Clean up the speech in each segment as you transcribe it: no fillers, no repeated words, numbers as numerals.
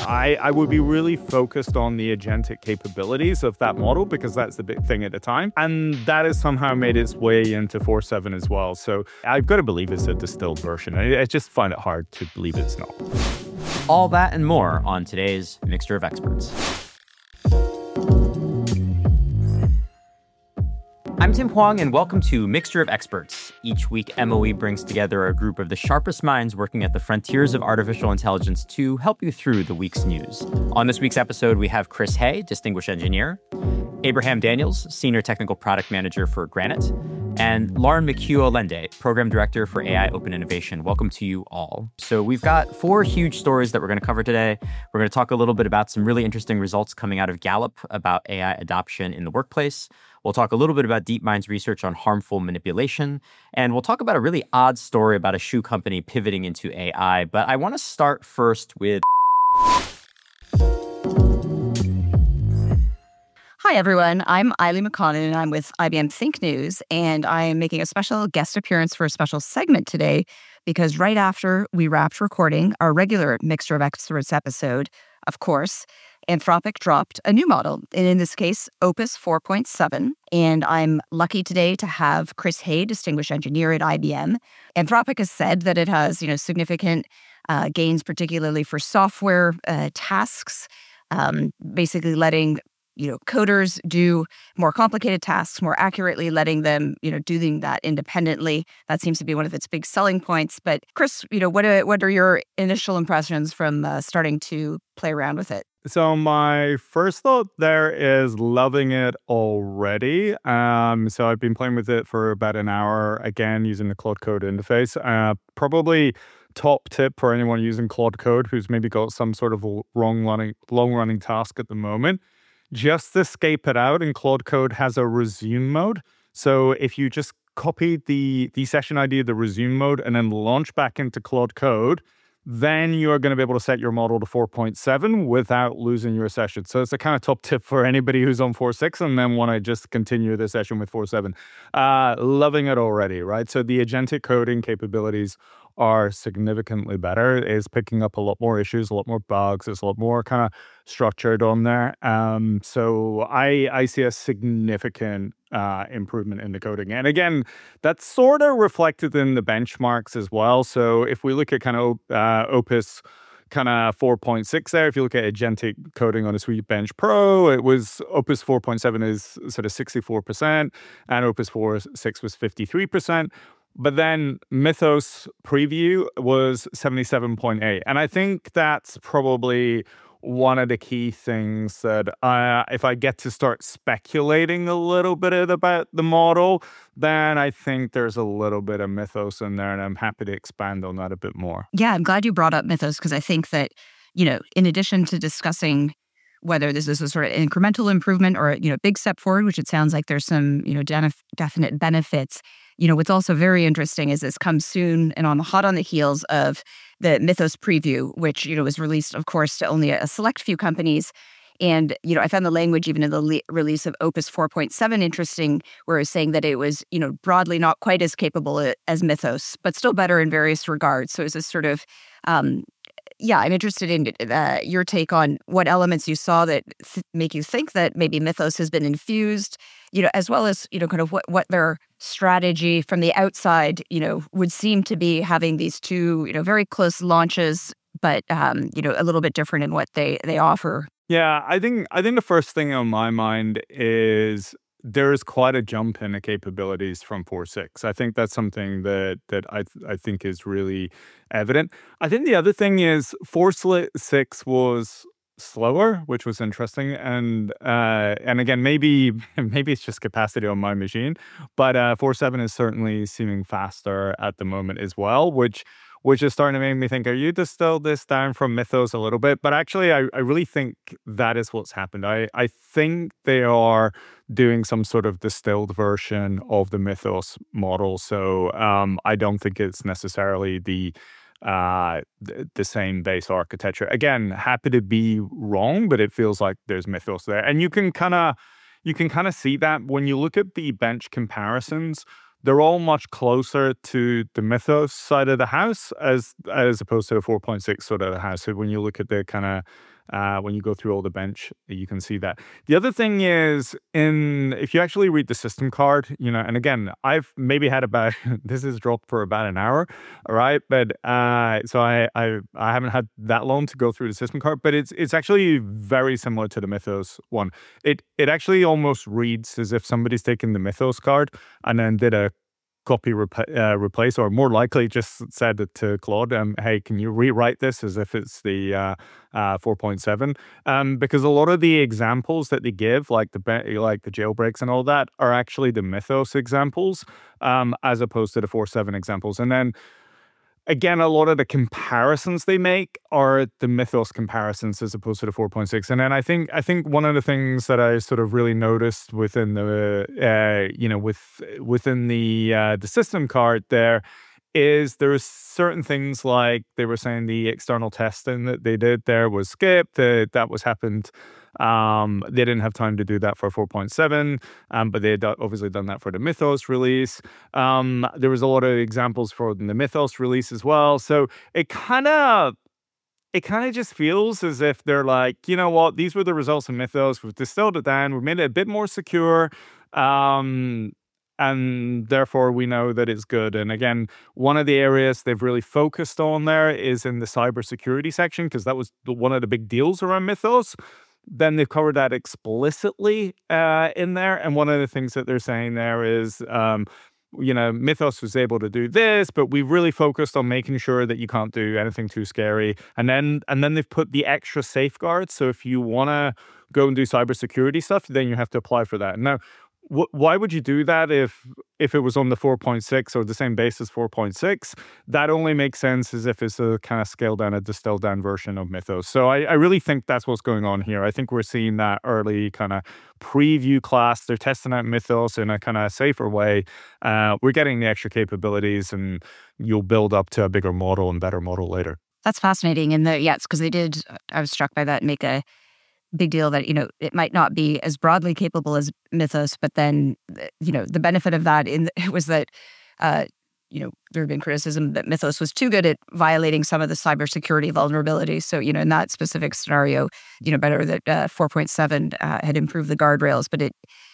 I would be really focused on the agentic capabilities of that model because that's the big thing at the time. And that has somehow made its way into 4.7 as well. So I've got to believe it's a distilled version. I just find it hard to believe it's not. All that and more on today's Mixture of Experts. I'm Tim Huang, and welcome to Mixture of Experts. Each week, MOE brings together a group of the sharpest minds working at the frontiers of artificial intelligence to help you through the week's news. On this week's episode, we have Chris Hay, Distinguished Engineer, Abraham Daniels, Senior Technical Product Manager for Granite, and Lauren McHugh-Olende, Program Director for AI Open Innovation. Welcome to you all. So we've got 4 huge stories that we're going to cover today. We're going to talk a little bit about some really interesting results coming out of Gallup about AI adoption in the workplace. We'll talk a little bit about DeepMind's research on harmful manipulation. And we'll talk about a really odd story about a shoe company pivoting into AI. But I want to start first with... Hi, everyone. I'm Eileen McConnon, and I'm with IBM Think News, and I am making a special guest appearance for a special segment today because right after we wrapped recording our regular Mixture of Experts episode, of course, Anthropic dropped a new model, and in this case, Opus 4.7, and I'm lucky today to have Chris Hay, Distinguished Engineer at IBM. Anthropic has said that it has, significant gains, particularly for software tasks, basically letting coders do more complicated tasks more accurately, letting them, doing that independently. That seems to be one of its big selling points. But Chris, what are your initial impressions from starting to play around with it? So my first thought there is loving it already. So I've been playing with it for about an hour, again, using the Claude Code interface. Probably top tip for anyone using Claude Code who's maybe got some sort of long-running task at the moment. Just escape it out, and Claude Code has a resume mode. So if you just copy the session ID of the resume mode and then launch back into Claude Code, then you're going to be able to set your model to 4.7 without losing your session. So it's a kind of top tip for anybody who's on 4.6 and then want to just continue the session with 4.7. Loving it already, right? So the agentic coding capabilities are significantly better. It's picking up a lot more issues, a lot more bugs. It's a lot more kind of structured on there. So I see a significant improvement in the coding. And again, that's sort of reflected in the benchmarks as well. So if we look at kind of Opus kind of 4.6 there, if you look at agentic coding on a Suite Bench Pro, it was Opus 4.7 is sort of 64%, and Opus 4.6 was 53%. But then Mythos Preview was 77.8. And I think that's probably one of the key things that if I get to start speculating a little bit about the model, then I think there's a little bit of Mythos in there, and I'm happy to expand on that a bit more. Yeah, I'm glad you brought up Mythos because I think that, in addition to discussing whether this is a sort of incremental improvement or, big step forward, which it sounds like there's some, definite benefits. What's also very interesting is this comes soon and hot on the heels of the Mythos Preview, which, was released, of course, to only a select few companies. And, I found the language even in the release of Opus 4.7 interesting, where it was saying that it was, broadly not quite as capable as Mythos, but still better in various regards. So it's this sort of, I'm interested in your take on what elements you saw that make you think that maybe Mythos has been infused, as well as, kind of what their strategy from the outside, would seem to be having these two, very close launches, but, a little bit different in what they offer. Yeah, I think the first thing on my mind is there is quite a jump in the capabilities from 4.6. I think that's something that I think is really evident. I think the other thing is 4.6 was slower, which was interesting, and again, maybe it's just capacity on my machine, but 4.7 is certainly seeming faster at the moment as well, which is starting to make me think, are you distilled this down from Mythos a little bit? But actually, I really think that is what's happened. I think they are doing some sort of distilled version of the Mythos model. So I don't think it's necessarily the same base architecture. Again, happy to be wrong, but it feels like there's Mythos there. And you can kind of see that when you look at the bench comparisons. They're all much closer to the Mythos side of the house as opposed to the 4.6 sort of the house. So when you look at the kind of When you go through all the bench, you can see that. The other thing is, if you actually read the system card, and again, I've maybe had about this is dropped for about an hour, all right, but so I haven't had that long to go through the system card, but it's actually very similar to the Mythos one. It actually almost reads as if somebody's taken the Mythos card and then did a copy replace, or more likely just said it to Claude, hey, can you rewrite this as if it's the 4.7? Because a lot of the examples that they give, like the jailbreaks and all that, are actually the Mythos examples, as opposed to the 4.7 examples. And then again, a lot of the comparisons they make are the Mythos comparisons as opposed to the 4.6. And then I think one of the things that I sort of really noticed within the within the system card there is there's certain things like they were saying the external testing that they did there was skipped. That was happened. They didn't have time to do that for 4.7, but they had obviously done that for the Mythos release. There was a lot of examples for the Mythos release as well. So it kind of just feels as if they're like, you know what, these were the results of Mythos. We've distilled it down. We've made it a bit more secure. And therefore, we know that it's good. And again, one of the areas they've really focused on there is in the cybersecurity section, because that was one of the big deals around Mythos. Then they've covered that explicitly in there. And one of the things that they're saying there is, Mythos was able to do this, but we really focused on making sure that you can't do anything too scary. And then they've put the extra safeguards. So if you want to go and do cybersecurity stuff, then you have to apply for that. Now, why would you do that if it was on the 4.6 or the same base as 4.6? That only makes sense as if it's a kind of scaled down, a distilled down version of Mythos. So I really think that's what's going on here. I think we're seeing that early kind of preview class. They're testing out Mythos in a kind of safer way. We're getting the extra capabilities, and you'll build up to a bigger model and better model later. That's fascinating. And it's because they did, I was struck by that, make a big deal that, it might not be as broadly capable as Mythos, but then, the benefit of that was that, there had been criticism that Mythos was too good at violating some of the cybersecurity vulnerabilities. So, in that specific scenario, better that 4.7 had improved the guardrails, but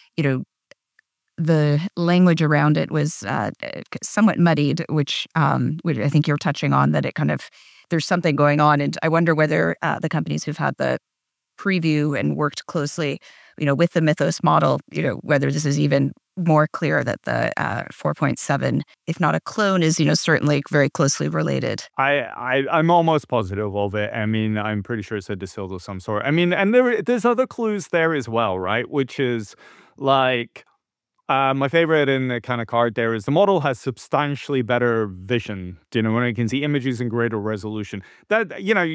the language around it was somewhat muddied, which I think you're touching on, that it kind of, there's something going on. And I wonder whether the companies who've had the preview and worked closely, with the Mythos model, whether this is even more clear that the 4.7, if not a clone, is, certainly very closely related. I'm almost positive of it. I mean, I'm pretty sure it's a distilled of some sort. I mean, and there's other clues there as well, right? Which is like, my favorite in the kind of card there is the model has substantially better vision, when it can see images in greater resolution. That,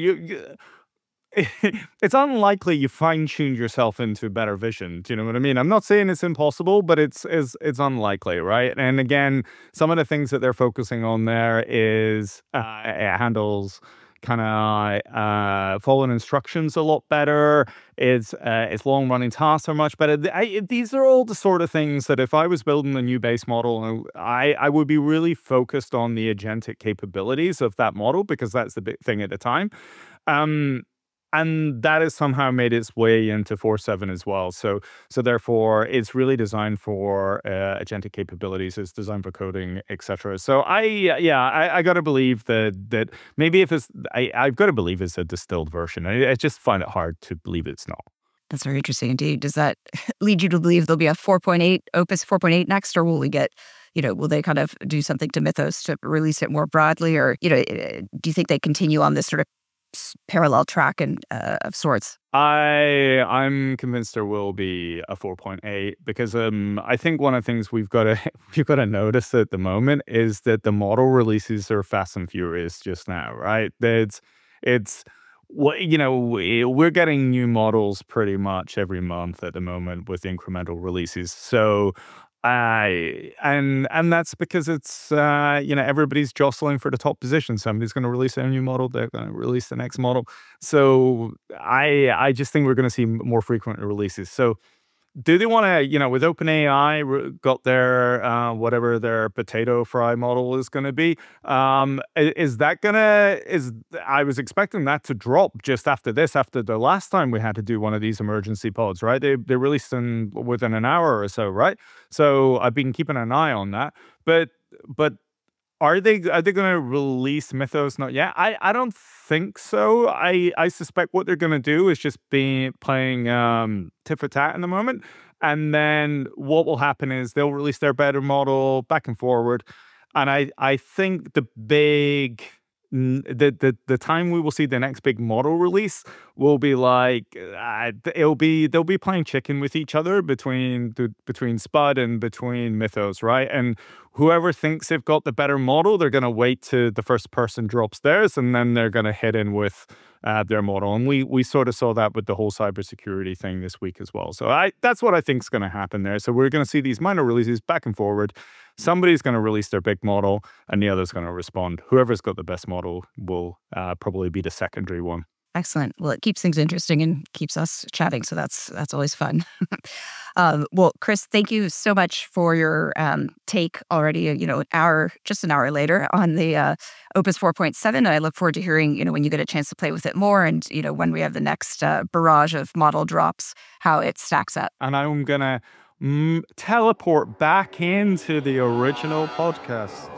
it's unlikely you fine-tuned yourself into better vision. Do you know what I mean? I'm not saying it's impossible, but it's unlikely, right? And again, some of the things that they're focusing on there is it handles kind of following instructions a lot better. Its long-running tasks are much better. These are all the sort of things that if I was building a new base model, I would be really focused on the agentic capabilities of that model, because that's the big thing at the time. And that has somehow made its way into 4.7 as well. So therefore, it's really designed for agentic capabilities. It's designed for coding, etc. So I got to believe that maybe if it's, I've got to believe it's a distilled version. I just find it hard to believe it's not. That's very interesting indeed. Does that lead you to believe there'll be a 4.8, Opus 4.8 next, or will we get, will they kind of do something to Mythos to release it more broadly? Or, do you think they continue on this sort of parallel track and of sorts? I'm convinced there will be a 4.8, because I think one of the things we've got to notice at the moment is that the model releases are fast and furious just now, right? It's we're getting new models pretty much every month at the moment with incremental releases. So and that's because it's everybody's jostling for the top position. Somebody's going to release a new model, they're going to release the next model. So I just think we're going to see more frequent releases. So do they want to, with OpenAI got their whatever their potato fry model is going to be? Is that gonna is I was expecting that to drop just after this, after the last time we had to do one of these emergency pods, right? They released them within an hour or so, right? So I've been keeping an eye on that, but are they going to release Mythos? Not yet. I don't think so. I suspect what they're going to do is just be playing tit for tat in the moment, and then what will happen is they'll release their better model back and forward, and I think the time we will see the next big model release will be like they'll be playing chicken with each other between Spud and between Mythos, right? And whoever thinks they've got the better model, they're going to wait till the first person drops theirs, and then they're going to hit in with their model. And we sort of saw that with the whole cybersecurity thing this week as well. So that's what I think is going to happen there. So we're going to see these minor releases back and forward. Somebody's going to release their big model, and the other's going to respond. Whoever's got the best model will probably be the secondary one. Excellent. Well, it keeps things interesting and keeps us chatting, so that's always fun. Well, Chris, thank you so much for your take already. Just an hour later on the Opus 4.7, and I look forward to hearing when you get a chance to play with it more, and when we have the next barrage of model drops, how it stacks up. And I'm gonna teleport back into the original podcast.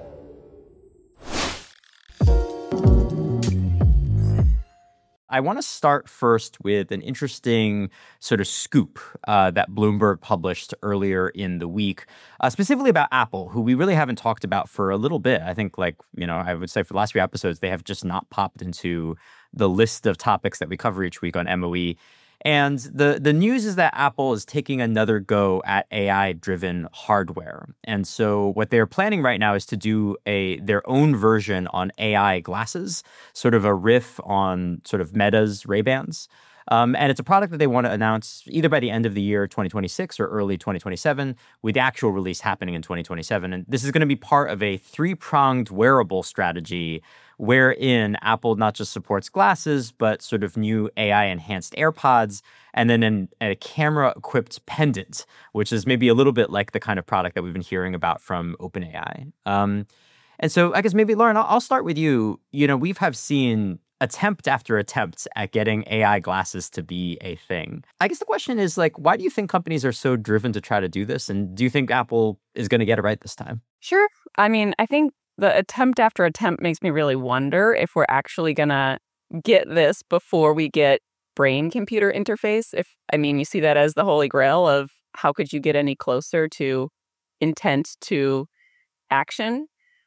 I want to start first with an interesting sort of scoop that Bloomberg published earlier in the week, specifically about Apple, who we really haven't talked about for a little bit. I think, I would say for the last few episodes, they have just not popped into the list of topics that we cover each week on MOE. And the news is that Apple is taking another go at AI-driven hardware. And so what they're planning right now is to do their own version on AI glasses, sort of a riff on sort of Meta's Ray-Bans. And it's a product that they want to announce either by the end of the year 2026 or early 2027, with the actual release happening in 2027. And this is going to be part of a three-pronged wearable strategy wherein Apple not just supports glasses, but sort of new AI-enhanced AirPods, and then a camera-equipped pendant, which is maybe a little bit like the kind of product that we've been hearing about from OpenAI. And so I guess maybe, Lauren, I'll start with you. We have seen attempt after attempt at getting AI glasses to be a thing. I guess the question is, why do you think companies are so driven to try to do this? And do you think Apple is going to get it right this time? Sure. I mean, I think the attempt after attempt makes me really wonder if we're actually going to get this before we get brain-computer interface. You see that as the holy grail of how could you get any closer to intent to action.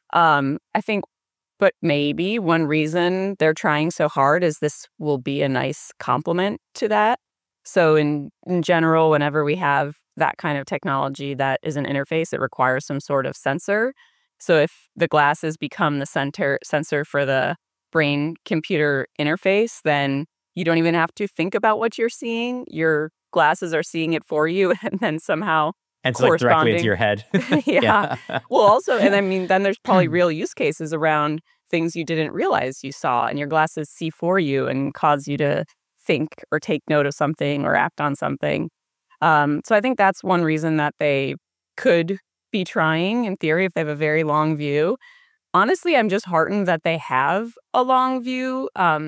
I think, but maybe one reason they're trying so hard is this will be a nice complement to that. So in general, whenever we have that kind of technology that is an interface, it requires some sort of sensor. So if the glasses become the sensor for the brain-computer interface, then you don't even have to think about what you're seeing. Your glasses are seeing it for you, and then somehow and it's directly into your head. Yeah. Well, also, and then there's probably real use cases around things you didn't realize you saw, and your glasses see for you and cause you to think or take note of something or act on something. So I think that's one reason that they could be trying, in theory, if they have a very long view. Honestly, I'm just heartened that they have a long view.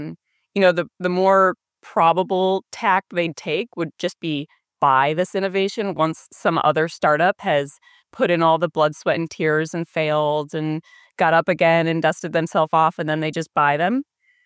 The more probable tack they'd take would just be buy this innovation once some other startup has put in all the blood, sweat, and tears and failed and got up again and dusted themselves off, and then they just buy them.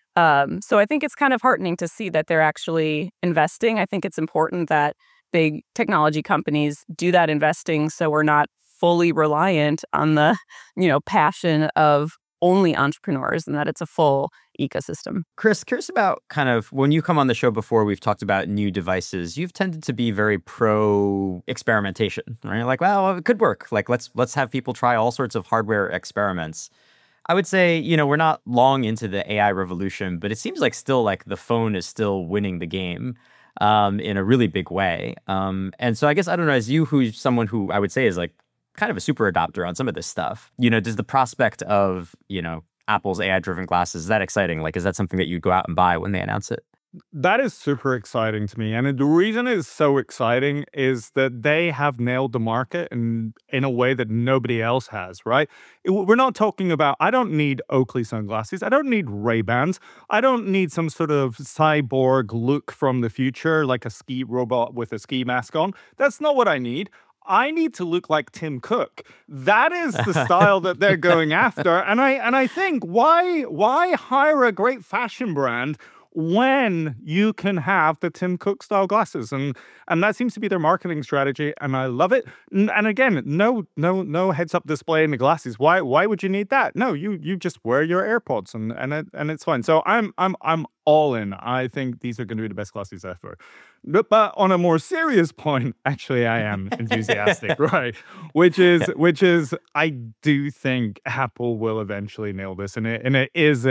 So I think it's kind of heartening to see that they're actually investing. I think it's important that big technology companies do that investing so we're not fully reliant on the, passion of only entrepreneurs, and that it's a full ecosystem. Chris, curious about kind of when you come on the show before, we've talked about new devices. You've tended to be very pro experimentation, right? Well, it could work. Let's have people try all sorts of hardware experiments. I would say, we're not long into the AI revolution, but it seems still the phone is still winning the game in a really big way. And so I guess, I don't know, as you, who's someone who I would say is kind of a super adopter on some of this stuff, does the prospect of, Apple's AI-driven glasses, is that exciting? Is that something that you'd go out and buy when they announce it? That is super exciting to me. And the reason it's so exciting is that they have nailed the market in a way that nobody else has, right? We're not talking about, I don't need Oakley sunglasses. I don't need Ray-Bans. I don't need some sort of cyborg look from the future, like a ski robot with a ski mask on. That's not what I need. I need to look like Tim Cook. That is the style that they're going after. And I think why hire a great fashion brand when you can have the Tim Cook style glasses? And that seems to be their marketing strategy, and I love it. And again, no heads up display in the glasses. Why would you need that? No, you just wear your AirPods and it's fine. So I'm all in. I think these are going to be the best glasses ever. But on a more serious point, actually, I am enthusiastic, right? Which is, I do think Apple will eventually nail this, and it is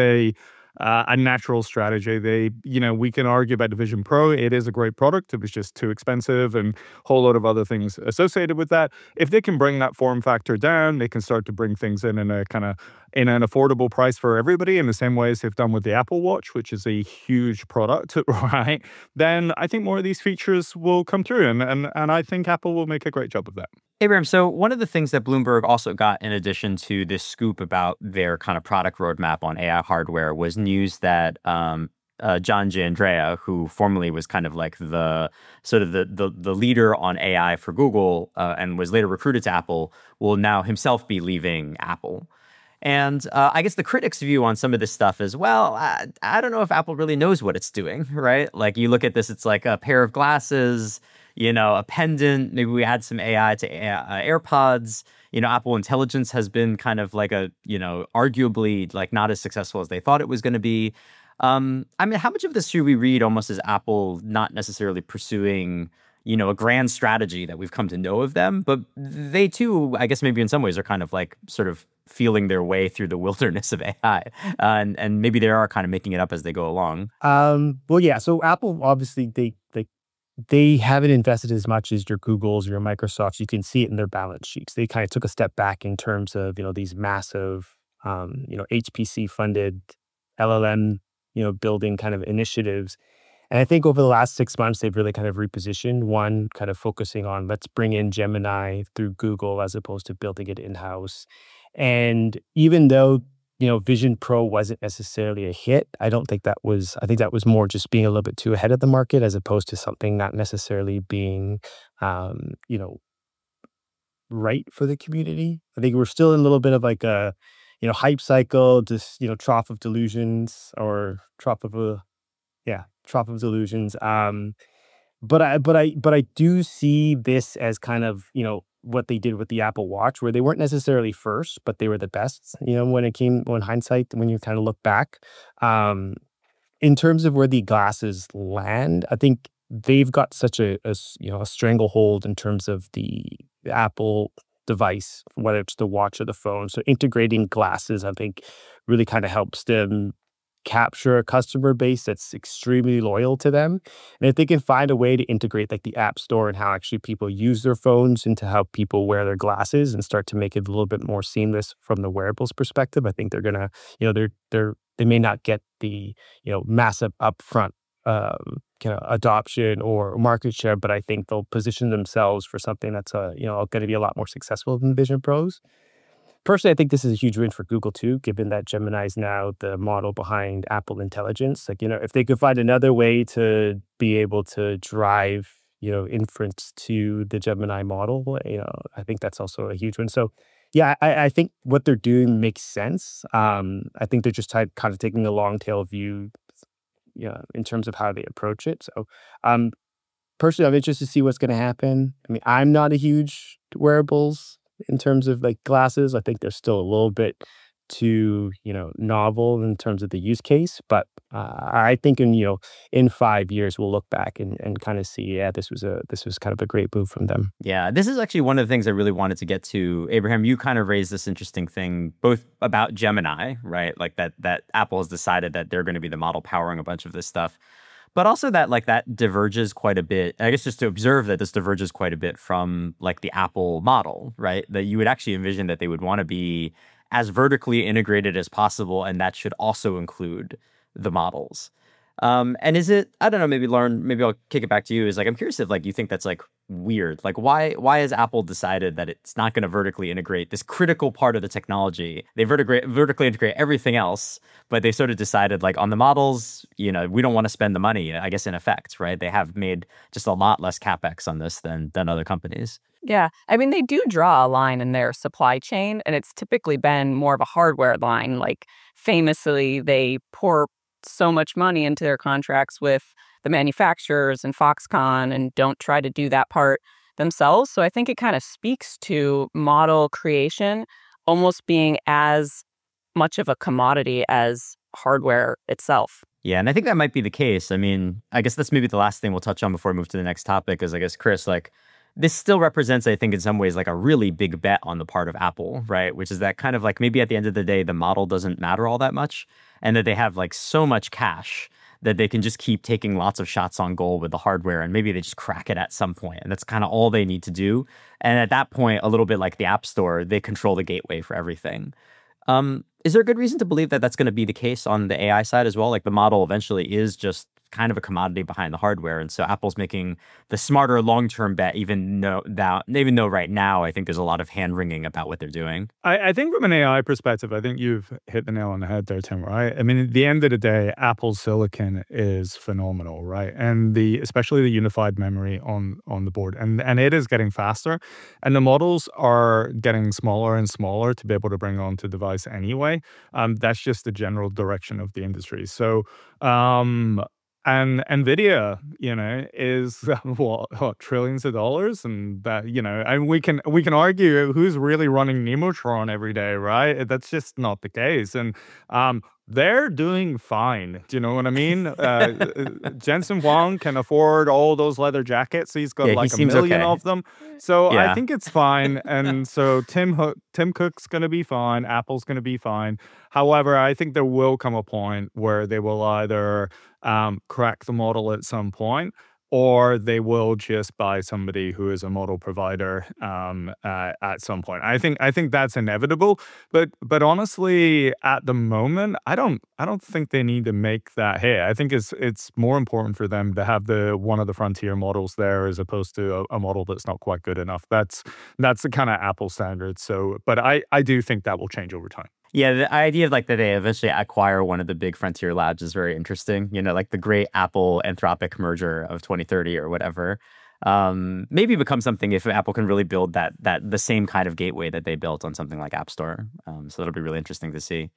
a natural strategy. We can argue about the Vision Pro. It is a great product. It was just too expensive and a whole lot of other things associated with that. If they can bring that form factor down, they can start to bring things in a kind of in an affordable price for everybody in the same way as they've done with the Apple Watch, which is a huge product, right? Then I think more of these features will come through, and I think Apple will make a great job of that. Abraham, so one of the things that Bloomberg also got in addition to this scoop about their kind of product roadmap on AI hardware was news that John Giandrea, who formerly was kind of like the leader on AI for Google and was later recruited to Apple, will now himself be leaving Apple. And I guess the critics' view on some of this stuff is, well, I don't know if Apple really knows what it's doing, right? Like you look at this, it's like a pair of glasses, a pendant. Maybe we add some AI to AirPods. Apple Intelligence has been kind of like arguably like not as successful as they thought it was going to be. I mean, how much of this should we read almost as Apple not necessarily pursuing, a grand strategy that we've come to know of them, but they too, I guess maybe in some ways are kind of like sort of feeling their way through the wilderness of AI, and maybe they are kind of making it up as they go along. Well, yeah. So Apple obviously they haven't invested as much as your Googles or your Microsofts. You can see it in their balance sheets. They kind of took a step back in terms of these massive HPC funded LLM building kind of initiatives. And I think over the last 6 months, they've really kind of repositioned. One, kind of focusing on let's bring in Gemini through Google as opposed to building it in-house. And even though, Vision Pro wasn't necessarily a hit, I think that was more just being a little bit too ahead of the market as opposed to something not necessarily being, right for the community. I think we're still in a little bit of like a, hype cycle, just, trough of delusions or trough of delusions. But I do see this as kind of, what they did with the Apple Watch, where they weren't necessarily first, but they were the best, when hindsight, when you kind of look back. In terms of where the glasses land, I think they've got such a stranglehold in terms of the Apple device, whether it's the watch or the phone. So integrating glasses, I think, really kind of helps them capture a customer base that's extremely loyal to them. And if they can find a way to integrate like the App Store and how actually people use their phones into how people wear their glasses and start to make it a little bit more seamless from the wearables perspective, I think they're gonna, they may not get the, massive upfront adoption or market share, but I think they'll position themselves for something that's going to be a lot more successful than Vision Pros. Personally, I think this is a huge win for Google too, given that Gemini is now the model behind Apple Intelligence. Like, if they could find another way to be able to drive, inference to the Gemini model, I think that's also a huge win. So, yeah, I think what they're doing makes sense. I think they're just kind of taking a long tail view, in terms of how they approach it. So, personally, I'm interested to see what's going to happen. I mean, I'm not a huge wearables in terms of like glasses. I think they're still a little bit too, novel in terms of the use case. But I think in 5 years we'll look back and kind of see, yeah, this was kind of a great move from them. Yeah, this is actually one of the things I really wanted to get to. Abraham, you kind of raised this interesting thing, both about Gemini, right? Like that Apple has decided that they're going to be the model powering a bunch of this stuff. But also that diverges quite a bit. I guess just to observe that this diverges quite a bit from like the Apple model, right? That you would actually envision that they would want to be as vertically integrated as possible, and that should also include the models. And is it, I don't know, maybe Lauren, maybe I'll kick it back to you, is like, I'm curious if like you think that's like weird. Like why has Apple decided that it's not going to vertically integrate this critical part of the technology? They vertically integrate everything else, but they sort of decided like on the models, we don't want to spend the money, I guess, in effect, right? They have made just a lot less CapEx on this than other companies. Yeah. I mean, they do draw a line in their supply chain, and it's typically been more of a hardware line. Like famously, they pour so much money into their contracts with the manufacturers and Foxconn and don't try to do that part themselves. So I think it kind of speaks to model creation almost being as much of a commodity as hardware itself. Yeah, and I think that might be the case. I mean, I guess that's maybe the last thing we'll touch on before we move to the next topic is, I guess, Chris, like, this still represents, I think, in some ways, like a really big bet on the part of Apple, right? Which is that kind of like maybe at the end of the day, the model doesn't matter all that much and that they have like so much cash that they can just keep taking lots of shots on goal with the hardware and maybe they just crack it at some point. And that's kind of all they need to do. And at that point, a little bit like the App Store, they control the gateway for everything. Is there a good reason to believe that that's going to be the case on the AI side as well? Like the model eventually is just kind of a commodity behind the hardware. And so Apple's making the smarter long-term bet, even though right now, I think there's a lot of hand-wringing about what they're doing. I think from an AI perspective, I think you've hit the nail on the head there, Tim, right? I mean, at the end of the day, Apple's silicon is phenomenal, right? And especially the unified memory on the board. And it is getting faster. And the models are getting smaller and smaller to be able to bring onto device anyway. That's just the general direction of the industry. So, and Nvidia, is what trillions of dollars, and that and we can argue who's really running Nemotron every day, right? That's just not the case, and they're doing fine. Do you know what I mean? Jensen Huang can afford all those leather jackets. He's got like a million of them. So I think it's fine. And so Tim Cook's going to be fine. Apple's going to be fine. However, I think there will come a point where they will either crack the model at some point, or they will just buy somebody who is a model provider at some point. I think that's inevitable. But honestly, at the moment, I don't think they need to make that hit. I think it's more important for them to have one of the frontier models there as opposed to a model that's not quite good enough. That's the kind of Apple standard. So, but I do think that will change over time. Yeah, the idea of like that they eventually acquire one of the big frontier labs is very interesting. Like the great Apple Anthropic merger of 2030 or whatever. Maybe become something if Apple can really build that the same kind of gateway that they built on something like App Store. So that'll be really interesting to see.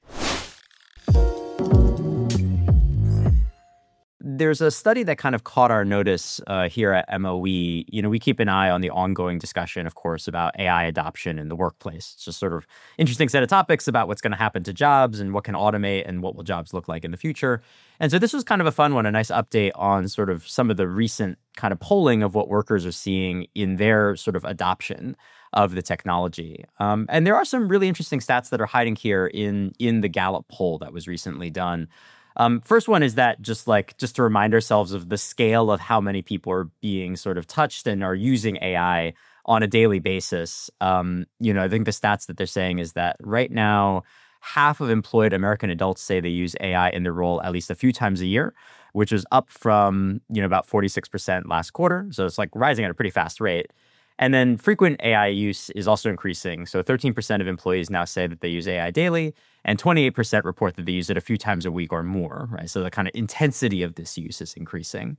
There's a study that kind of caught our notice here at MOE. We keep an eye on the ongoing discussion, of course, about AI adoption in the workplace. It's just sort of interesting set of topics about what's going to happen to jobs and what can automate and what will jobs look like in the future. And so this was kind of a fun one, a nice update on sort of some of the recent kind of polling of what workers are seeing in their sort of adoption of the technology. And there are some really interesting stats that are hiding here in the Gallup poll that was recently done. First one is that just to remind ourselves of the scale of how many people are being sort of touched and are using AI on a daily basis. I think the stats that they're saying is that right now, half of employed American adults say they use AI in their role at least a few times a year, which is up from, about 46% last quarter. So it's like rising at a pretty fast rate. And then frequent AI use is also increasing. So 13% of employees now say that they use AI daily, and 28% report that they use it a few times a week or more, right? So the kind of intensity of this use is increasing.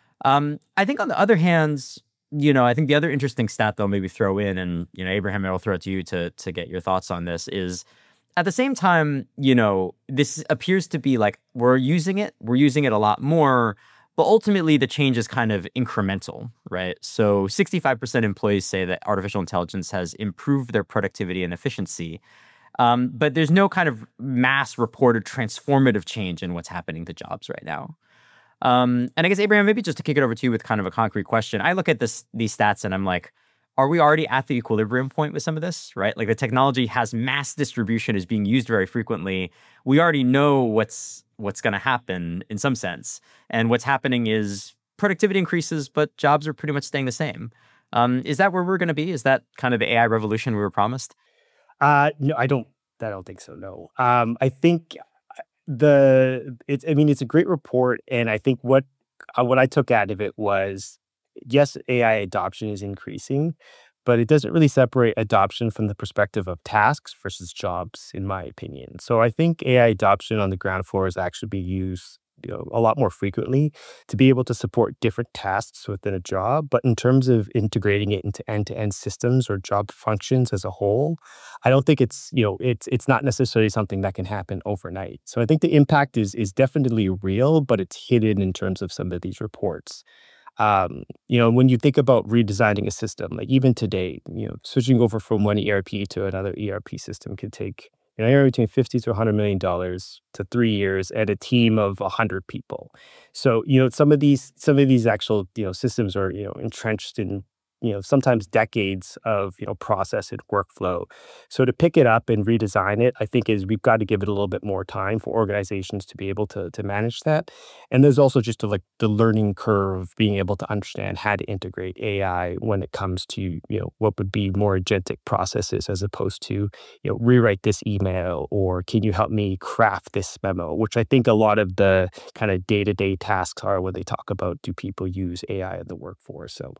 I think on the other hand, I think the other interesting stat they'll maybe throw in, and, Abraham, I'll throw it to you to get your thoughts on this, is at the same time, this appears to be like we're using it a lot more, but ultimately, the change is kind of incremental, right? So 65% of employees say that artificial intelligence has improved their productivity and efficiency. But there's no kind of mass reported transformative change in what's happening to jobs right now. And I guess, Abraham, maybe just to kick it over to you with kind of a concrete question. I look at these stats and I'm like, are we already at the equilibrium point with some of this, right? Like the technology has mass distribution, is being used very frequently. We already know what's going to happen in some sense. And what's happening is productivity increases, but jobs are pretty much staying the same. Is that where we're going to be? Is that kind of the AI revolution we were promised? No, I don't think so, no. I think, it's a great report, and I think what I took out of it was, yes, AI adoption is increasing, but it doesn't really separate adoption from the perspective of tasks versus jobs, in my opinion. So I think AI adoption on the ground floor is actually being used, a lot more frequently to be able to support different tasks within a job. But in terms of integrating it into end-to-end systems or job functions as a whole, I don't think it's not necessarily something that can happen overnight. So I think the impact is definitely real, but it's hidden in terms of some of these reports. When you think about redesigning a system, like even today, switching over from one ERP to another ERP system could take anywhere between $50 to $100 million to 3 years and a team of 100 people. So, some of these actual, systems are, entrenched in, sometimes decades of, process and workflow. So to pick it up and redesign it, I think we've got to give it a little bit more time for organizations to be able to manage that. And there's also just the learning curve, being able to understand how to integrate AI when it comes to, what would be more agentic processes as opposed to, rewrite this email, or can you help me craft this memo, which I think a lot of the kind of day-to-day tasks are when they talk about, do people use AI in the workforce? So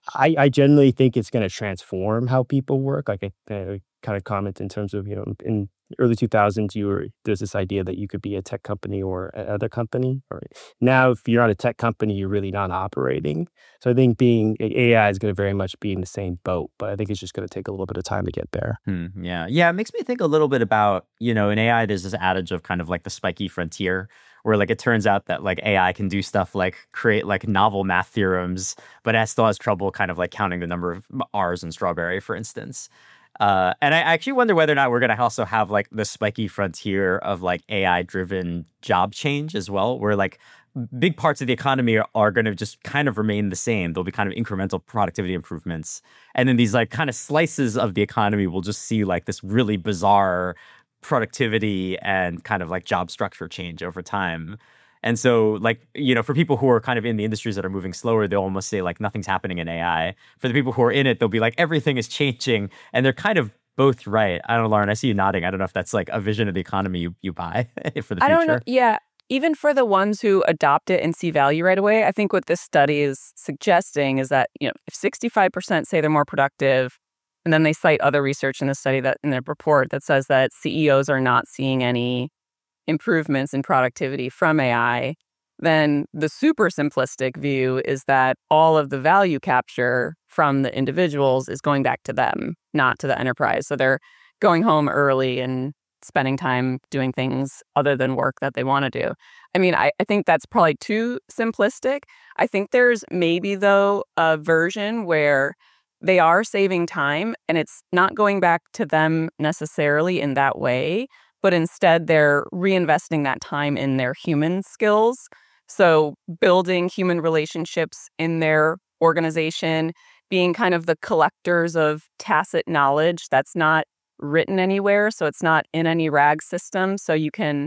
I generally think it's going to transform how people work. Like I kind of comment in terms of, in early 2000s, there's this idea that you could be a tech company or another company. Or now, if you're not a tech company, you're really not operating. So I think AI is going to very much be in the same boat, but I think it's just going to take a little bit of time to get there. Yeah. It makes me think a little bit about, in AI, there's this adage of kind of like the spiky frontier, where like it turns out that like AI can do stuff like create like novel math theorems, but it still has trouble kind of like counting the number of R's in strawberry, for instance. And I actually wonder whether or not we're going to also have like the spiky frontier of like AI-driven job change as well, where like big parts of the economy are going to just kind of remain the same. There'll be kind of incremental productivity improvements. And then these like kind of slices of the economy will just see like this really bizarre productivity and kind of like job structure change over time. And so like, for people who are kind of in the industries that are moving slower, they'll almost say like nothing's happening in AI. For the people who are in it, they'll be like everything is changing. And they're kind of both right. I don't know, Lauren, I see you nodding. I don't know if that's like a vision of the economy you buy for the future. I don't know. Yeah. Even for the ones who adopt it and see value right away, I think what this study is suggesting is that, if 65% say they're more productive, and then they cite other research in the study that in their report that says that CEOs are not seeing any improvements in productivity from AI, then the super simplistic view is that all of the value capture from the individuals is going back to them, not to the enterprise. So they're going home early and spending time doing things other than work that they want to do. I mean, I think that's probably too simplistic. I think there's maybe, though, a version where they are saving time and it's not going back to them necessarily in that way, but instead they're reinvesting that time in their human skills. So building human relationships in their organization, being kind of the collectors of tacit knowledge that's not written anywhere. So it's not in any RAG system. So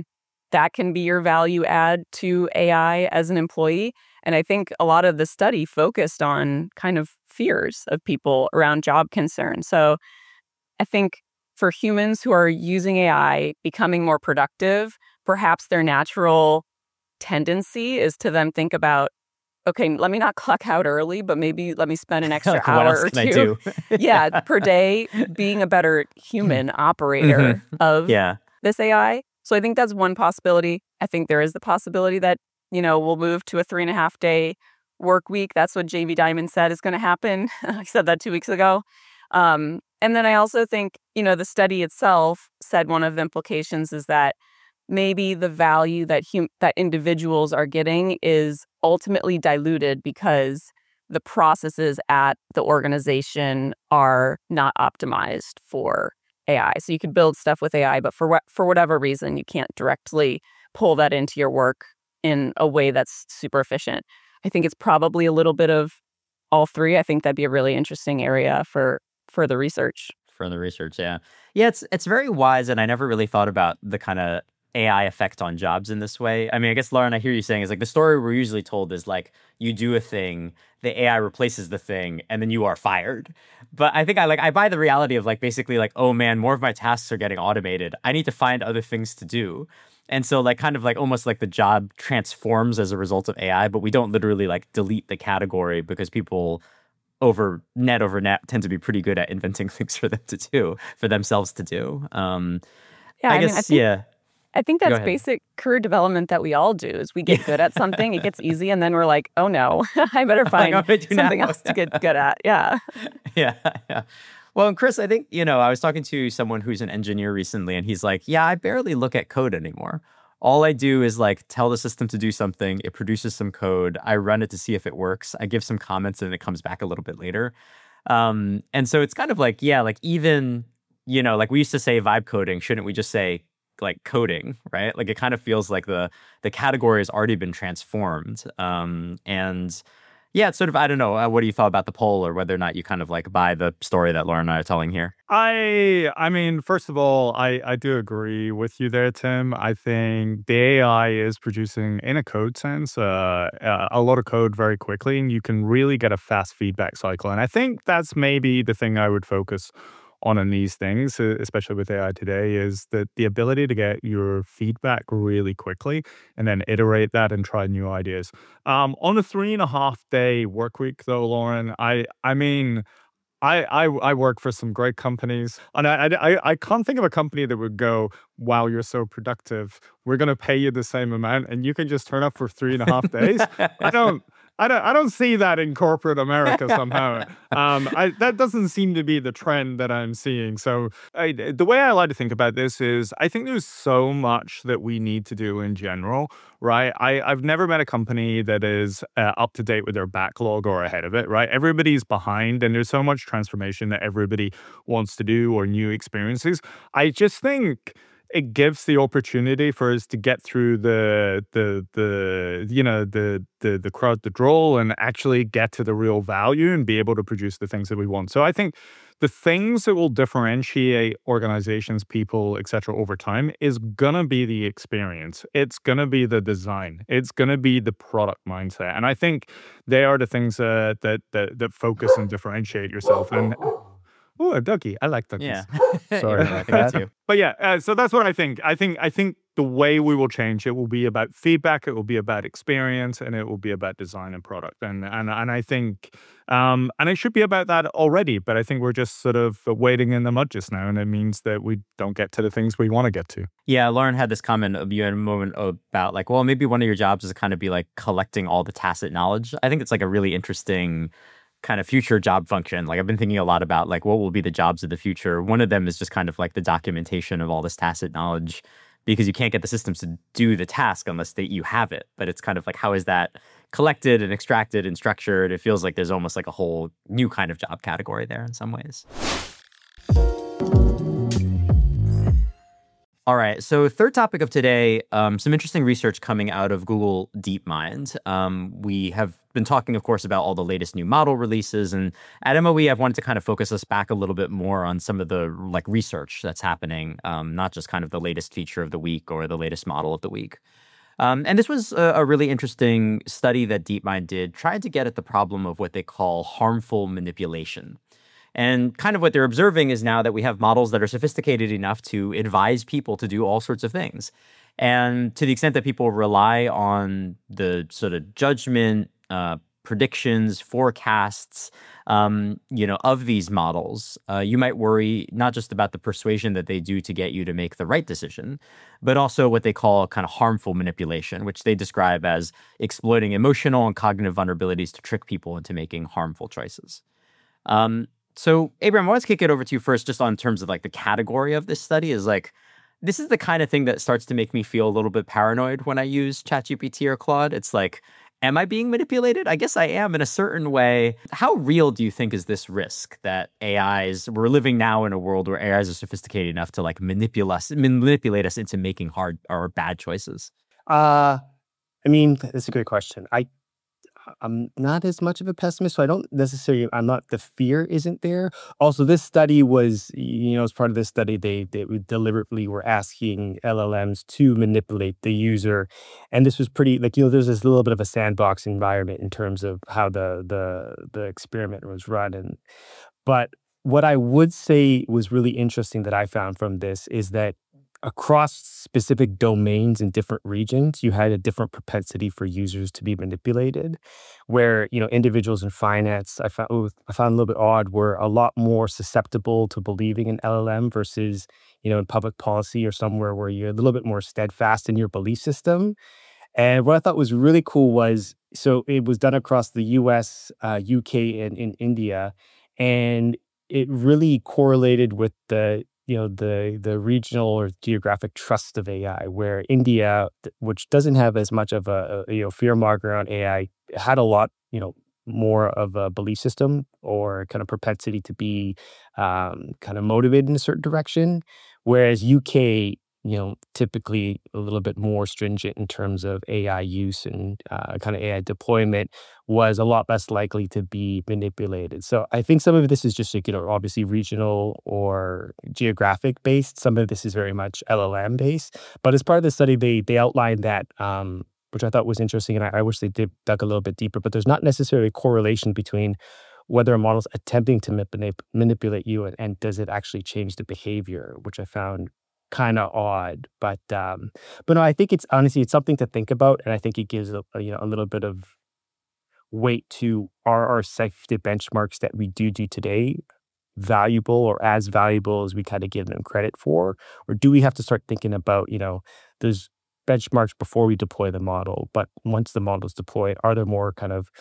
that can be your value add to AI as an employee. And I think a lot of the study focused on kind of fears of people around job concerns. So I think for humans who are using AI, becoming more productive, perhaps their natural tendency is to then think about, okay, let me not clock out early, but maybe let me spend an extra hour or two per day being a better human operator of this AI. So I think that's one possibility. I think there is the possibility that, we'll move to a 3.5-day work week. That's what Jamie Dimon said is going to happen. I said that 2 weeks ago. And then I also think, the study itself said one of the implications is that maybe the value that individuals are getting is ultimately diluted because the processes at the organization are not optimized for AI. So you could build stuff with AI, but for whatever reason, you can't directly pull that into your work in a way that's super efficient. I think it's probably a little bit of all three. I think that'd be a really interesting area for the research. For the research, yeah. Yeah, it's very wise, and I never really thought about the kind of AI effect on jobs in this way. I mean, I guess, Lauren, I hear you saying is like the story we're usually told is like you do a thing, the AI replaces the thing, and then you are fired. But I think I buy the reality of like basically like, oh man, more of my tasks are getting automated. I need to find other things to do. And so like kind of like almost like the job transforms as a result of AI, but we don't literally like delete the category because people over net tend to be pretty good at inventing things for them to do, for themselves to do. Yeah, I I mean, guess, yeah. I think Go that's ahead. basic career development that we all do is we get good at something, it gets easy, and then we're like, oh no, I better Like, find what do I do something now? else to get good at. Yeah. Yeah, yeah. Well, and Chris, I think, I was talking to someone who's an engineer recently, and he's like, yeah, I barely look at code anymore. All I do is like tell the system to do something, it produces some code, I run it to see if it works, I give some comments, and it comes back a little bit later. And so it's kind of like, yeah, like even, like we used to say vibe coding, shouldn't we just say like coding, right? Like it kind of feels like the category has already been transformed. And yeah, it's sort of, I don't know, what do you thought about the poll, or whether or not you kind of like buy the story that Laura and I are telling here? I mean, first of all, I do agree with you there, Tim. I think the AI is producing, in a code sense, a lot of code very quickly, and you can really get a fast feedback cycle. And I think that's maybe the thing I would focus on in these things, especially with AI today, is that the ability to get your feedback really quickly and then iterate that and try new ideas. On a 3.5 day work week, though, Lauren, I mean, I work for some great companies, and I can't think of a company that would go, "Wow, you're so productive. We're going to pay you the same amount, and you can just turn up for 3.5 days." I don't. I don't see that in corporate America somehow. That doesn't seem to be the trend that I'm seeing. So the way I like to think about this is, I think there's so much that we need to do in general, right? I've never met a company that is up to date with their backlog or ahead of it, right? Everybody's behind, and there's so much transformation that everybody wants to do, or new experiences. I just think it gives the opportunity for us to get through the crowd, the drawl, and actually get to the real value and be able to produce the things that we want. So I think the things that will differentiate organizations, people, etc., over time is gonna be the experience. It's gonna be the design. It's gonna be the product mindset. And I think they are the things that focus and differentiate yourself. And oh, a ducky. I like duckies. Yeah. Sorry Yeah, I about think that. so too. But yeah, so that's what I think. I think the way we will change it will be about feedback. It will be about experience, and it will be about design and product. And I think, and it should be about that already. But I think we're just sort of wading in the mud just now, and it means that we don't get to the things we want to get to. Yeah, Lauren had this comment of you in a moment about like, well, maybe one of your jobs is to kind of be like collecting all the tacit knowledge. I think it's like a really interesting kind of future job function. Like I've been thinking a lot about like what will be the jobs of the future. One of them is just kind of like the documentation of all this tacit knowledge, because you can't get the systems to do the task unless you have it. But it's kind of like, how is that collected and extracted and structured? It feels like there's almost like a whole new kind of job category there in some ways. All right. So third topic of today, some interesting research coming out of Google DeepMind. We have been talking, of course, about all the latest new model releases. And at MOE, I've wanted to kind of focus us back a little bit more on some of the like research that's happening, not just kind of the latest feature of the week or the latest model of the week. And this was a really interesting study that DeepMind did, tried to get at the problem of what they call harmful manipulation. And kind of what they're observing is now that we have models that are sophisticated enough to advise people to do all sorts of things. And to the extent that people rely on the sort of judgment, predictions, forecasts, of these models, you might worry not just about the persuasion that they do to get you to make the right decision, but also what they call kind of harmful manipulation, which they describe as exploiting emotional and cognitive vulnerabilities to trick people into making harmful choices. So, Abraham, I want to kick it over to you first, just on terms of like the category of this study is like, this is the kind of thing that starts to make me feel a little bit paranoid when I use ChatGPT or Claude. It's like, am I being manipulated? I guess I am in a certain way. How real do you think is this risk that we're living now in a world where AIs are sophisticated enough to like manipulate us into making hard or bad choices? I mean, that's a great question. I'm not as much of a pessimist, so I don't necessarily, the fear isn't there. Also, this study was, as part of this study, they deliberately were asking LLMs to manipulate the user. And this was pretty, there's this little bit of a sandbox environment in terms of how the experiment was run. But what I would say was really interesting that I found from this is that across specific domains in different regions, you had a different propensity for users to be manipulated. Where individuals in finance, I found a little bit odd, were a lot more susceptible to believing in LLM versus in public policy or somewhere where you're a little bit more steadfast in your belief system. And what I thought was really cool was, so it was done across the US, UK, and in India, and it really correlated with the regional or geographic trust of AI, where India, which doesn't have as much of a fear marker around AI, had a lot more of a belief system or kind of propensity to be kind of motivated in a certain direction, whereas UK typically a little bit more stringent in terms of AI use and kind of AI deployment, was a lot less likely to be manipulated. So I think some of this is just obviously regional or geographic based. Some of this is very much LLM based. But as part of the study, they outlined that, which I thought was interesting, and I wish they dug a little bit deeper. But there's not necessarily a correlation between whether a model's attempting to manipulate you and does it actually change the behavior, which I found kind of odd. But no, I think it's something to think about, and I think it gives a little bit of weight to, are our safety benchmarks that we do today valuable or as valuable as we kind of give them credit for, or do we have to start thinking about there's benchmarks before we deploy the model, but once the model is deployed, are there more kind of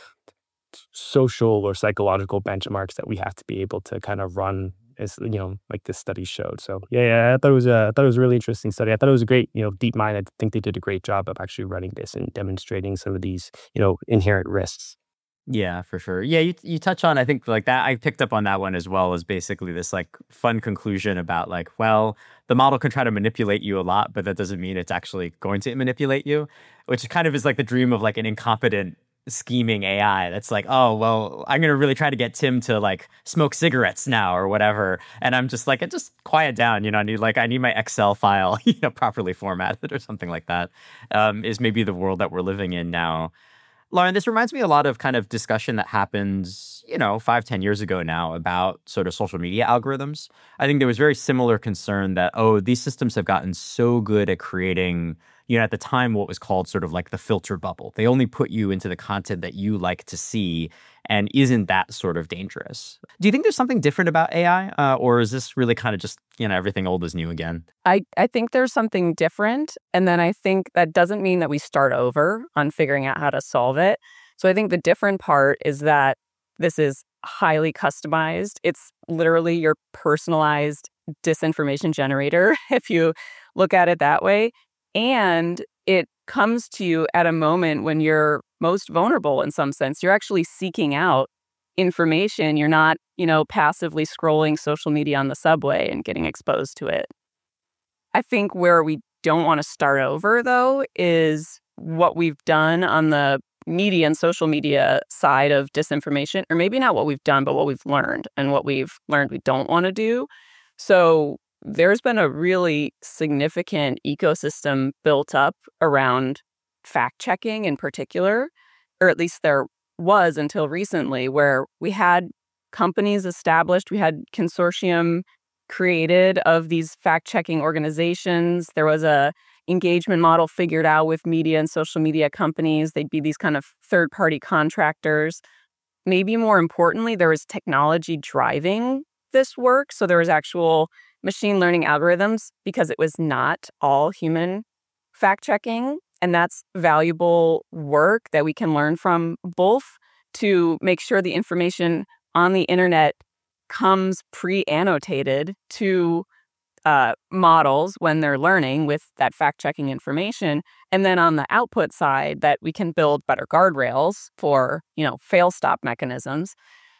social or psychological benchmarks that we have to be able to kind of run, as like this study showed. So I thought it was a really interesting study. I thought it was a great deep mind. I think they did a great job of actually running this and demonstrating some of these inherent risks. Yeah, for sure. Yeah, you touch on, I think, like that. I picked up on that one as well, as basically this like fun conclusion about like, well, the model can try to manipulate you a lot, but that doesn't mean it's actually going to manipulate you, which kind of is like the dream of like an incompetent scheming AI that's like, oh, well, I'm going to really try to get Tim to like smoke cigarettes now or whatever. And I'm just like, just quiet down. I need my Excel file, properly formatted or something like that. Is maybe the world that we're living in now. Lauren, this reminds me a lot of kind of discussion that happens, 5-10 years ago now about sort of social media algorithms. I think there was very similar concern that, these systems have gotten so good at creating, at the time, what was called sort of like the filter bubble. They only put you into the content that you like to see. And isn't that sort of dangerous? Do you think there's something different about AI? Or is this really kind of just, everything old is new again? I think there's something different. And then I think that doesn't mean that we start over on figuring out how to solve it. So I think the different part is that this is highly customized. It's literally your personalized disinformation generator, if you look at it that way. And it comes to you at a moment when you're most vulnerable in some sense. You're actually seeking out information. You're not, passively scrolling social media on the subway and getting exposed to it. I think where we don't want to start over, though, is what we've done on the media and social media side of disinformation, or maybe not what we've done, but what we've learned, and what we've learned we don't want to do. So there's been a really significant ecosystem built up around fact-checking in particular, or at least there was until recently, where we had companies established, we had consortium created of these fact-checking organizations. There was a engagement model figured out with media and social media companies. They'd be these kind of third-party contractors. Maybe more importantly, there was technology driving this work. So there was actual machine learning algorithms, because it was not all human fact-checking. And that's valuable work that we can learn from, both to make sure the information on the internet comes pre-annotated to models when they're learning with that fact-checking information. And then on the output side, that we can build better guardrails for, fail-stop mechanisms.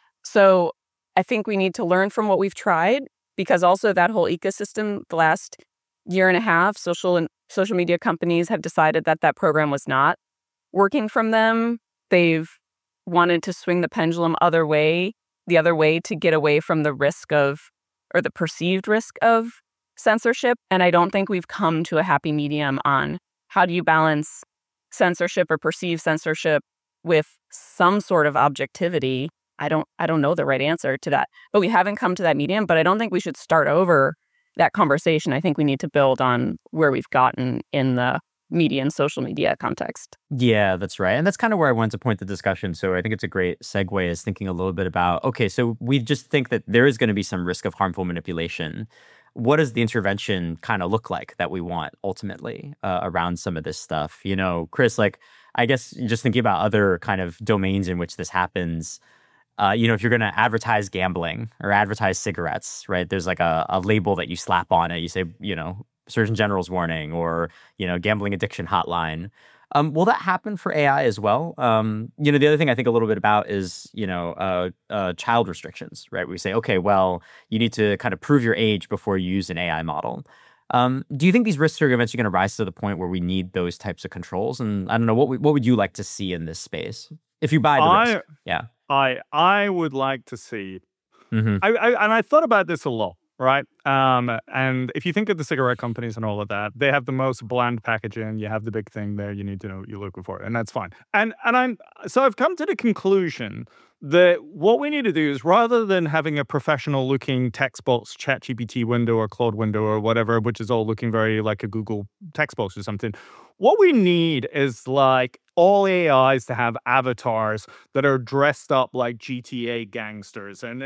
So I think we need to learn from what we've tried, because also that whole ecosystem, the last year and a half, social media companies have decided that program was not working from them. They've wanted to swing the pendulum the other way to get away from the risk of, or the perceived risk of, censorship. And I don't think we've come to a happy medium on how do you balance censorship or perceived censorship with some sort of objectivity. I don't know the right answer to that, but we haven't come to that medium. But I don't think we should start over that conversation, I think we need to build on where we've gotten in the media and social media context. Yeah, that's right. And that's kind of where I wanted to point the discussion. So I think it's a great segue is thinking a little bit about, okay, so we just think that there is going to be some risk of harmful manipulation. What does the intervention kind of look like that we want ultimately around some of this stuff? You know, Chris, like, I guess just thinking about other kind of domains in which this happens, you know, if you're going to advertise gambling or advertise cigarettes, right, there's like a label that you slap on it. You say, you know, Surgeon General's warning or, you know, gambling addiction hotline. Will that happen for AI as well? You know, the other thing I think a little bit about is, you know, child restrictions, right? We say, okay, well, you need to kind of prove your age before you use an AI model. Do you think these risks are eventually going to rise to the point where we need those types of controls? And I don't know, what would you like to see in this space if you buy the risk? Yeah. I would like to see. Mm-hmm. I thought about this a lot. Right. And if you think of the cigarette companies and all of that, they have the most bland packaging. You have the big thing there. You need to know what you're looking for. And that's fine. And I've come to the conclusion that what we need to do is rather than having a professional looking text box, ChatGPT window or Claude window or whatever, which is all looking very like a Google text box or something, what we need is like all AIs to have avatars that are dressed up like GTA gangsters. And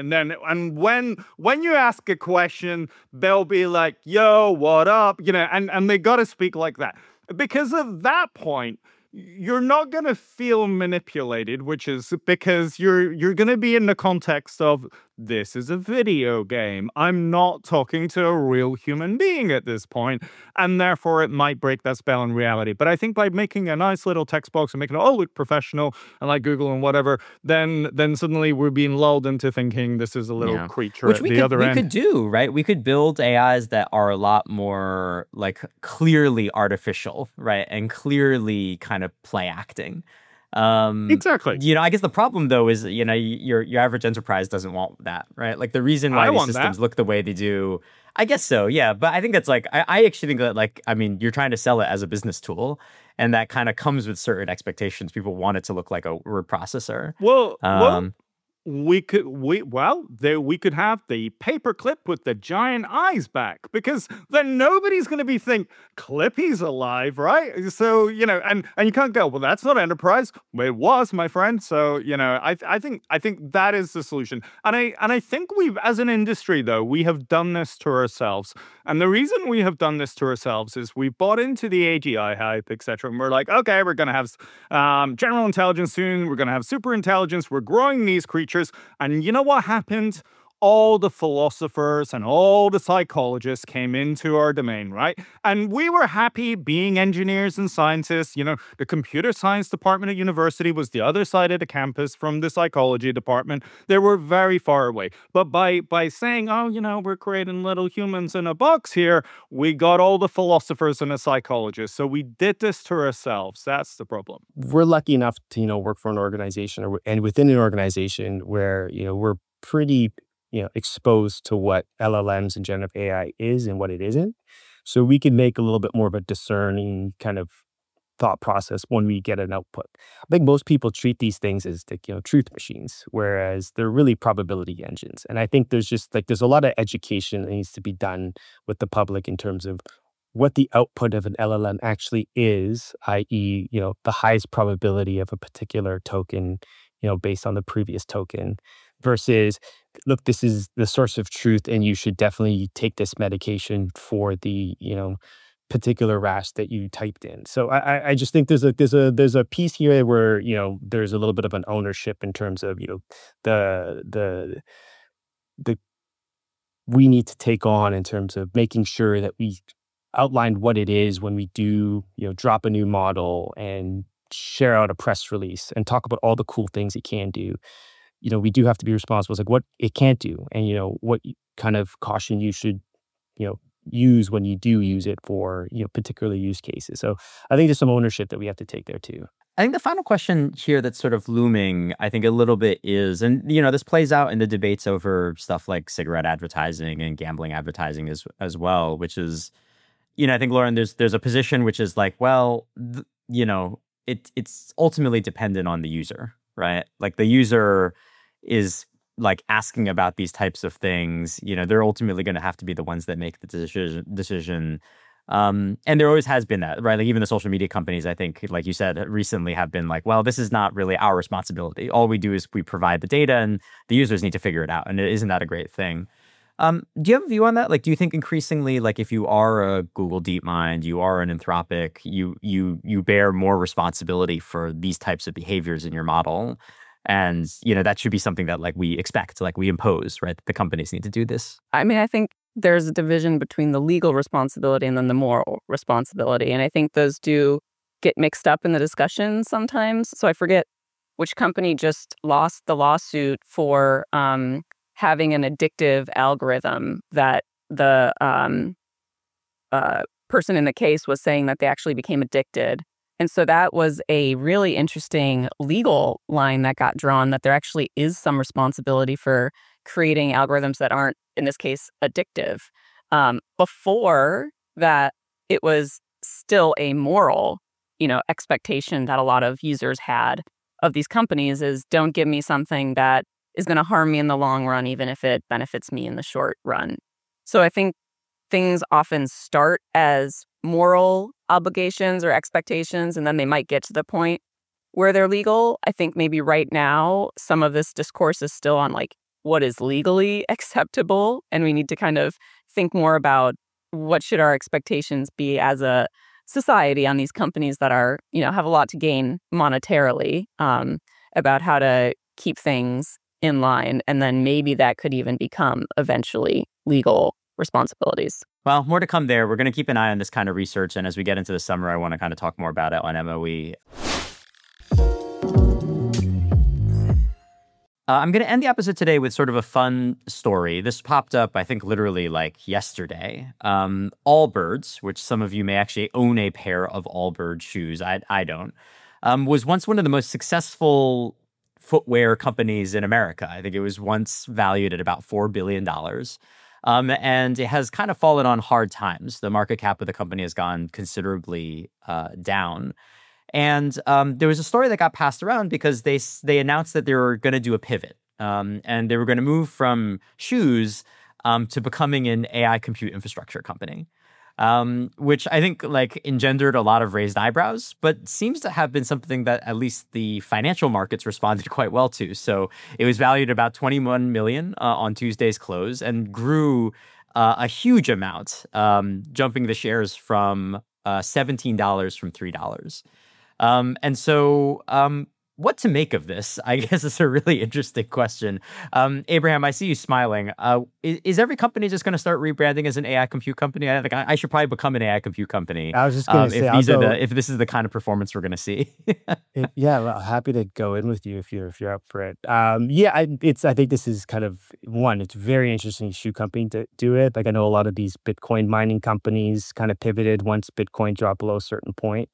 when you ask a question, they'll be like, yo, what up? You know, and they gotta speak like that. Because of that point, you're not going to feel manipulated, which is because you're going to be in the context of this is a video game. I'm not talking to a real human being at this point, and therefore it might break that spell in reality. But I think by making a nice little text box and making it all look professional and like Google and whatever, then suddenly we're being lulled into thinking this is a little creature which at the other end. We could do, right? We could build AIs that are a lot more like clearly artificial, right? And clearly kind of play acting. Exactly. You know, I guess the problem though is, you know, your average enterprise doesn't want that, right? Like the reason why these systems look the way they do, I guess so, yeah. But I think that's like, I actually think that like, I mean, you're trying to sell it as a business tool, and that kind of comes with certain expectations. People want it to look like a word processor. We could have the paperclip with the giant eyes back, because then nobody's going to be think Clippy's alive, right? So, you know, and you can't go, well, that's not enterprise. Well, it was, my friend. So, you know, I think that is the solution. And I think we've, as an industry though, we have done this to ourselves. And the reason we have done this to ourselves is we bought into the AGI hype, etc. And we're like, okay, we're going to have general intelligence soon. We're going to have super intelligence. We're growing these creatures. And you know what happened? All the philosophers and all the psychologists came into our domain, right? And we were happy being engineers and scientists. You know, the computer science department at university was the other side of the campus from the psychology department. They were very far away. But by saying, oh, you know, we're creating little humans in a box here, we got all the philosophers and the psychologists. So we did this to ourselves. That's the problem. We're lucky enough to, you know, work for an organization and within an organization where, you know, we're pretty exposed to what LLMs and generative AI is and what it isn't. So we can make a little bit more of a discerning kind of thought process when we get an output. I think most people treat these things as truth machines, whereas they're really probability engines. And I think there's a lot of education that needs to be done with the public in terms of what the output of an LLM actually is, i.e., the highest probability of a particular token, based on the previous token, versus, look, this is the source of truth, and you should definitely take this medication for the, particular rash that you typed in. So I just think there's a piece here where, there's a little bit of an ownership in terms of, the we need to take on in terms of making sure that we outline what it is when we do, drop a new model and share out a press release and talk about all the cool things it can do. We do have to be responsible. It's like what it can't do, and what kind of caution you should, use when you do use it for particular use cases. So I think there's some ownership that we have to take there too. I think the final question here that's sort of looming, I think a little bit is, and this plays out in the debates over stuff like cigarette advertising and gambling advertising as well, which is, I think, Lauren, there's a position which is like, well, it's ultimately dependent on the user, right? Like the user is like asking about these types of things, they're ultimately going to have to be the ones that make the decision. And there always has been that, right? Like even the social media companies, I think, like you said, recently have been like, well, this is not really our responsibility. All we do is we provide the data and the users need to figure it out. And isn't that a great thing? Do you have a view on that? Like, do you think increasingly, like if you are a Google DeepMind, you are an Anthropic, you bear more responsibility for these types of behaviors in your model? And, that should be something that like we expect, like we impose, right? The companies need to do this. I mean, I think there's a division between the legal responsibility and then the moral responsibility. And I think those do get mixed up in the discussion sometimes. So I forget which company just lost the lawsuit for having an addictive algorithm that the person in the case was saying that they actually became addicted. And so that was a really interesting legal line that got drawn, that there actually is some responsibility for creating algorithms that aren't, in this case, addictive. Before that, it was still a moral, expectation that a lot of users had of these companies is don't give me something that is going to harm me in the long run, even if it benefits me in the short run. So I think things often start as moral obligations or expectations, and then they might get to the point where they're legal. I think maybe right now, some of this discourse is still on like what is legally acceptable, and we need to kind of think more about what should our expectations be as a society on these companies that are, have a lot to gain monetarily, about how to keep things in line. And then maybe that could even become eventually legal responsibilities. Well, more to come there. We're going to keep an eye on this kind of research. And as we get into the summer, I want to kind of talk more about it on MOE. I'm going to end the episode today with sort of a fun story. This popped up, I think, literally like yesterday. Allbirds, which some of you may actually own a pair of Allbirds shoes. I don't. Was once one of the most successful footwear companies in America. I think it was once valued at about $4 billion. And it has kind of fallen on hard times. The market cap of the company has gone considerably down. And there was a story that got passed around because they announced that they were going to do a pivot. And they were going to move from shoes to becoming an AI compute infrastructure company. Which I think like engendered a lot of raised eyebrows, but seems to have been something that at least the financial markets responded quite well to. So it was valued at about $21 million on Tuesday's close and grew a huge amount, jumping the shares from $17 from $3. And so what to make of this, I guess, is a really interesting question. Abraham, I see you smiling. Is every company just going to start rebranding as an AI compute company? I think I should probably become an AI compute company. I was just going to say, if this is the kind of performance we're going to see. Well, happy to go in with you if you're up for it. I think this is kind of it's very interesting shoe company to do it. Like I know a lot of these Bitcoin mining companies kind of pivoted once Bitcoin dropped below a certain point.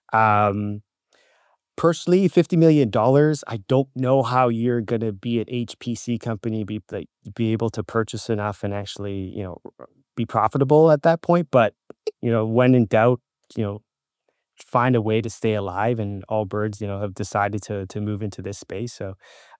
Personally, $50 million, I don't know how you're going to be an HPC company, be able to purchase enough and actually, be profitable at that point. But, when in doubt, find a way to stay alive. And Allbirds, have decided to move into this space. So,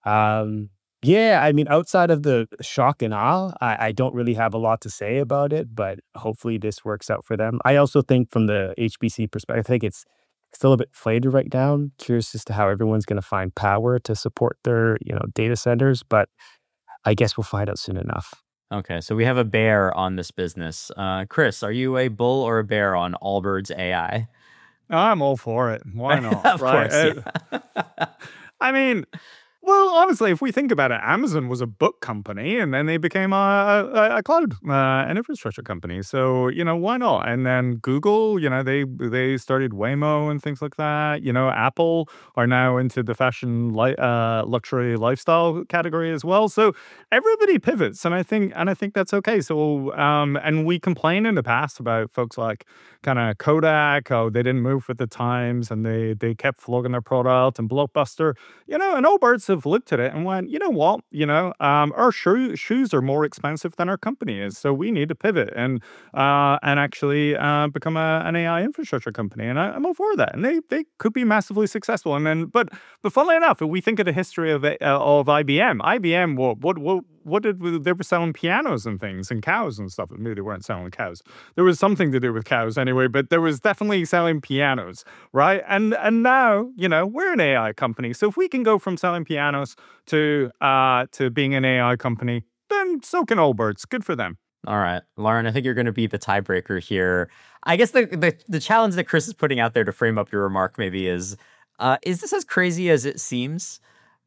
outside of the shock and awe, I don't really have a lot to say about it, but hopefully this works out for them. I also think from the HPC perspective, I think it's still a bit flated right now. Curious as to how everyone's going to find power to support their, data centers, but I guess we'll find out soon enough. Okay, so we have a bear on this business. Chris, are you a bull or a bear on Allbirds AI? I'm all for it. Why not? Of right? course. Yeah. I mean, well, honestly, if we think about it, Amazon was a book company, and then they became a cloud, an infrastructure company. So, why not? And then Google, they started Waymo and things like that. Apple are now into the fashion luxury lifestyle category as well. So everybody pivots, and I think that's okay. So, and we complain in the past about folks like kind of Kodak, they didn't move with the times, and they kept flogging their product, and Blockbuster, and Allbirds have looked at it and went, you know what, our shoes are more expensive than our company is, so we need to pivot and actually become an AI infrastructure company. And I'm all for that. And they could be massively successful. And then, but funnily enough, if we think of the history of IBM, what they were selling pianos and things and cows and stuff. Maybe they weren't selling cows. There was something to do with cows anyway, but there was definitely selling pianos, right? And now, we're an AI company. So if we can go from selling pianos to being an AI company, then so can Allbirds. Good for them. All right, Lauren, I think you're going to be the tiebreaker here. I guess the challenge that Chris is putting out there to frame up your remark maybe is this as crazy as it seems?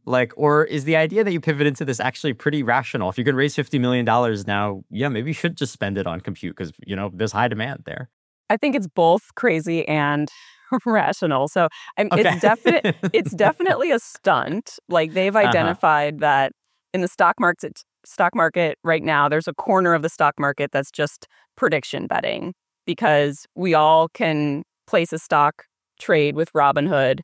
Or is the idea that you pivot into this actually pretty rational? If you can raise $50 million now, yeah, maybe you should just spend it on compute because, there's high demand there. I think it's both crazy and rational. So Okay. it's definitely a stunt. Like they've identified that in the stock market right now, there's a corner of the stock market that's just prediction betting because we all can place a stock trade with Robinhood.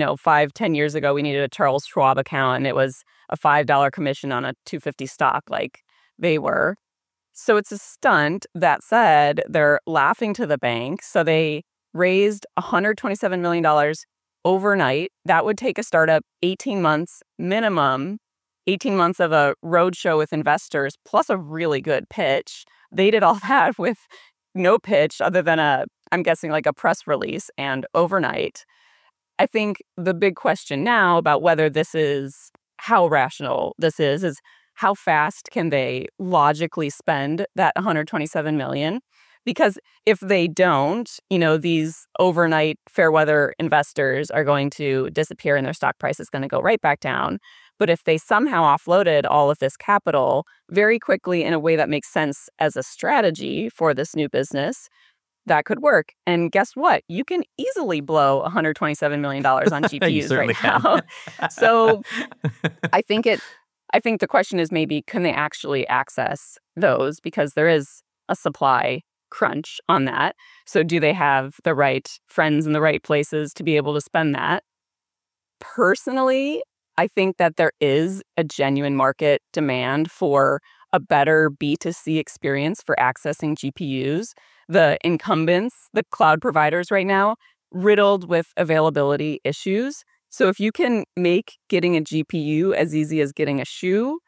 5-10 years ago, we needed a Charles Schwab account and it was a $5 commission on a $250 stock like they were. So it's a stunt. That said, they're laughing to the bank. So they raised $127 million overnight. That would take a startup 18 months minimum, 18 months of a roadshow with investors, plus a really good pitch. They did all that with no pitch other than I'm guessing like a press release and overnight. I think the big question now about whether this is how rational this is how fast can they logically spend that $127 million? Because if they don't, these overnight fair weather investors are going to disappear and their stock price is going to go right back down. But if they somehow offloaded all of this capital very quickly in a way that makes sense as a strategy for this new business, that could work. And guess what? You can easily blow $127 million on GPUs right now. So I think the question is maybe, can they actually access those? Because there is a supply crunch on that. So do they have the right friends in the right places to be able to spend that? Personally, I think that there is a genuine market demand for a better B2C experience for accessing GPUs. The incumbents, the cloud providers right now, riddled with availability issues. So if you can make getting a GPU as easy as getting a shoe,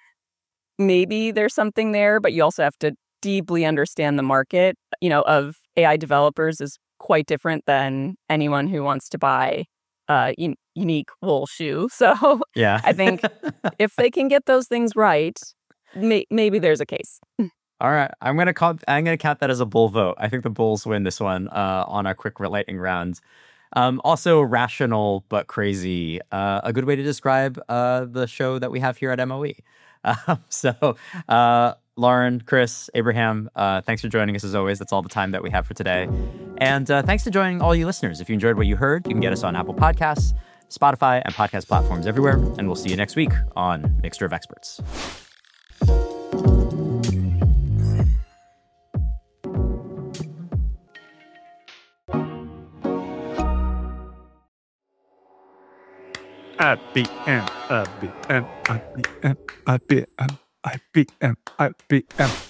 maybe there's something there, but you also have to deeply understand the market, of AI developers is quite different than anyone who wants to buy a unique wool shoe. So yeah. I think if they can get those things right, maybe there's a case. All right, I'm gonna count that as a bull vote. I think the Bulls win this one on our quick lightning round. Also rational but crazy. A good way to describe the show that we have here at MOE. Lauren, Chris, Abraham, thanks for joining us as always. That's all the time that we have for today. And thanks to joining all you listeners. If you enjoyed what you heard, you can get us on Apple Podcasts, Spotify, and podcast platforms everywhere. And we'll see you next week on Mixture of Experts. IBM.